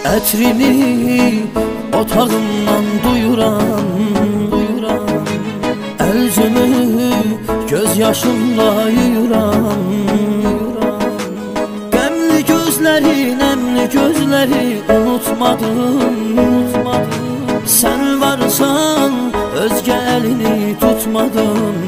Ətrini otağımdan duyuram, Əlcümü göz yaşımla yuyuram. Qəmli gözləri, nəmli gözləri unutmadım. Sən varsan özgə əlini tutmadım.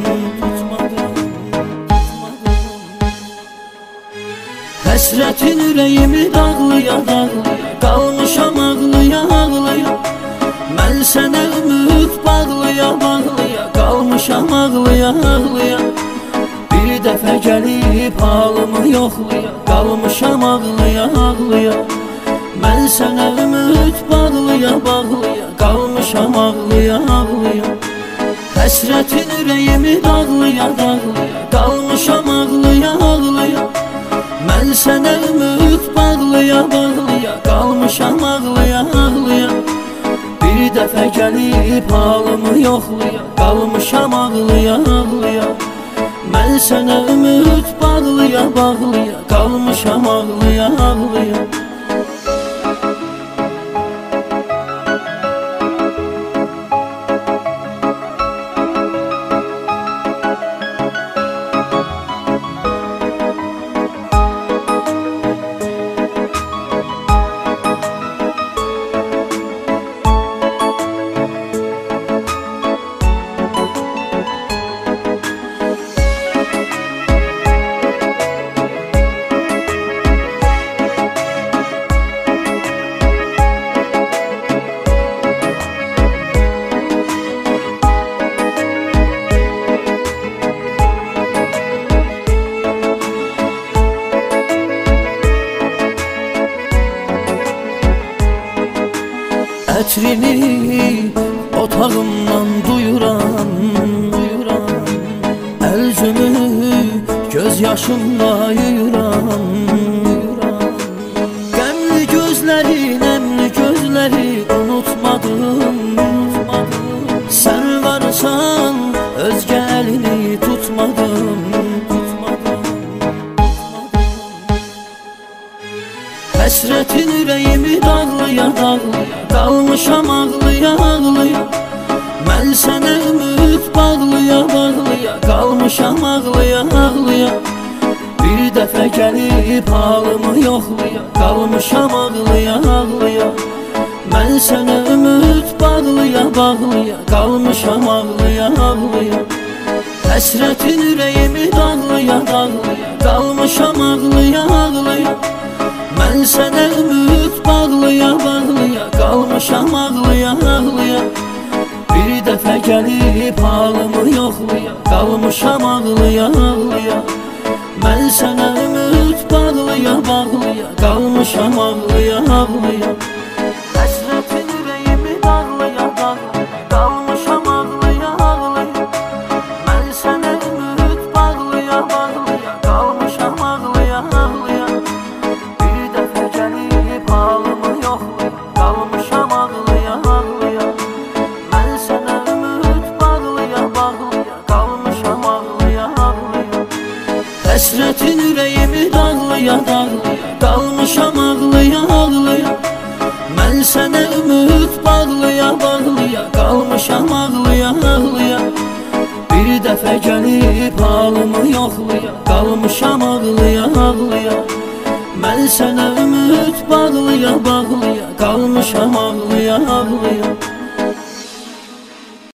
Həsrətin ürəyimi dağlıya, qalmışam ağlıya. Mən sənə ümid bağlıya, qalmışam ağlıya. Bir dəfə gəlib halımı yoxluya, qalmışam ağlıya. Mən sənə ümid bağlıya, qalmışam ağlıya. Həsrətin ürəyimi dağlıya, qalmışam ağlıya. Mən sənə ümid bağlıya, qalmışam ağlıya. Bir dəfə gəlib halımı yoxluya, qalmışam ağlıya. Mən sənə ümid bağlıya, qalmışam ağlıya. Ətrini otağımdan duyuram, Əlcümü göz yaşımla yuyuram. Qəmli gözləri, nəmli gözləri unutmadım. Sən varsan özgə əlini tutmadım. Həsrətin ürəyimi dağlıya, qalmışam ağlıya. Mən sənə ümid bağlıya, qalmışam ağlıya. Bir dəfə gəlib halımı yoxluya, qalmışam ağlıya. Mən sənə ümid bağlıya, qalmışam ağlıya. Həsrətin ürəyimi dağlıya, qalmışam ağlıya. Mən sənə ümid bağlıya, qalmışam ağlıya. Bir dəfə gəlib halımı yoxluya, qalmışam ağlıya. Mən sənə ümid bağlıya, qalmışam ağlıya. Həsrətin ürəyimi dağlıya, qalmışam ağlıya. Mən sənə ümid bağlıya, qalmışam ağlıya. Bir dəfə gəlib halımı yoxluya, qalmışam ağlıya. Mən sənə ümid bağlıya, qalmışam ağlıya. Həsrətin ürəyimi dağlıya, qalmışam ağlıya. Mən sənə ümid bağlıya, qalmışam ağlıya. Bir dəfə gəlib halımı yoxluya, qalmışam ağlıya. Mən sənə ümid bağlıya, qalmışam ağlıya.